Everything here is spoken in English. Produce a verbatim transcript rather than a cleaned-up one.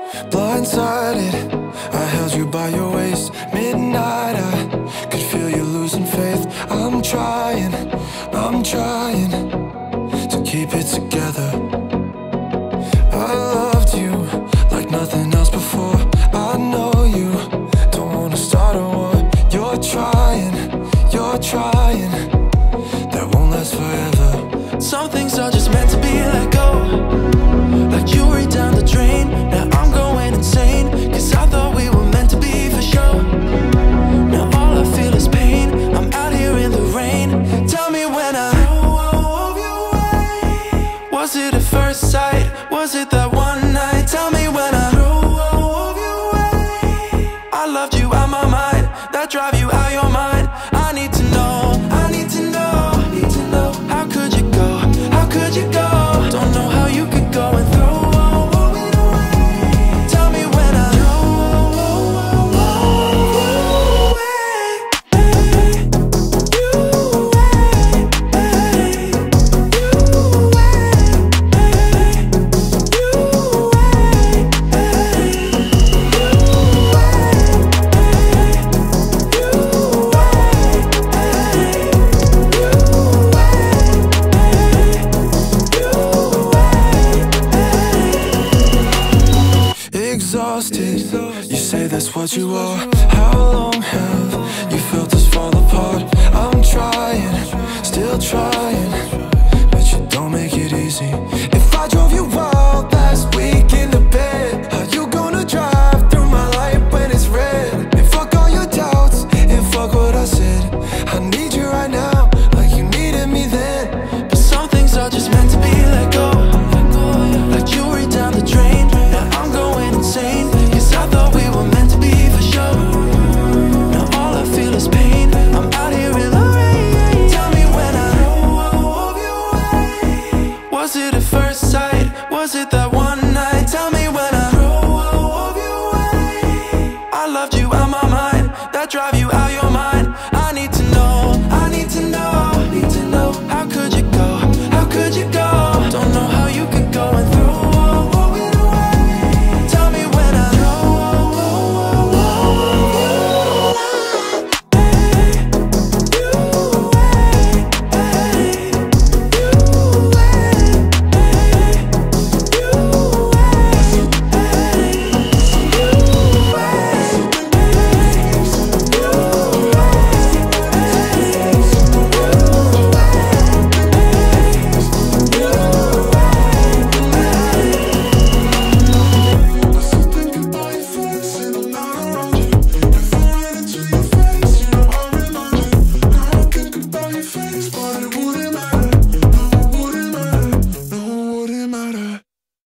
blindsided. I held you by your waist, midnight. I could feel you losing faith. I'm trying, I'm trying to keep it together. I loved you like nothing else before. I know you don't wanna start a war. You're trying, you're trying, that won't last forever. Some things are just meant to be let go, like jewelry down the drain. Now I'm going insane, cause I thought we were meant to be for sure. Now all I feel is pain, I'm out here in the rain. Tell me when I drove you away. Was it at first sight? Was it that one night? Tell me when I drove you away. I loved you out my mind, that drive you out your mind. I need to know, I need to know, I need to know. How could you go, how could you go? Don't know how you could go and throw it away. Tell me when I drove you away. Exhausted, you say that's what you are. How long have you felt us fall apart? I'm trying, still trying, but you don't make it easy. If I drove you out last week in the bed, are you gonna drive through my light when it's red? And fuck all your doubts, and fuck what I said. I need you right now, like you needed me then. But some things are just meant to be let go, like jewelry down the drain. Now I'm going insane, cause I thought we were meant to be for sure. Now all I feel is pain, I'm out here in the rain. Tell me when I drove you away. Was it at first sight? Was it the